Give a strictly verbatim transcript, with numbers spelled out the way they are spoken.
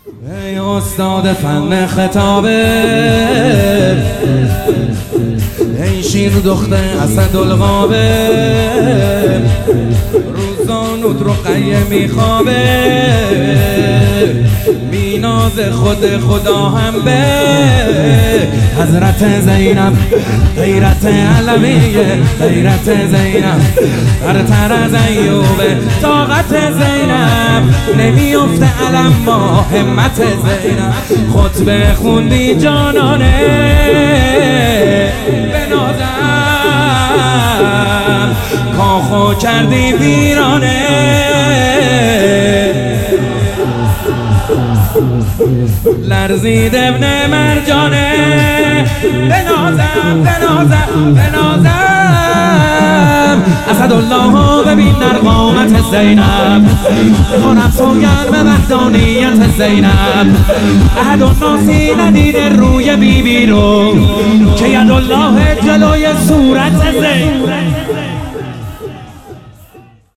ای استاد فن خطابه، ای شیر دختر اسدالغابه، روزانوت رو قیه میخوابه، بیناز خود خدا هم به حضرت زینب، غیرت علویه، غیرت زینب برتر از ایوبه، طاقت زینب نمیفته علم با همت زینب، خطبه خوندی جانانه بنازم، کاخو کردی ویرانه، لرزید ابن مرجانه، بنازم بنازم بنازم، اسدالله ببین در قامت زینب، کنم سوگند به وحدانیت زینب، احد الناسی ندیده روی بی بی رو که یدالله جلوی صورت زینب.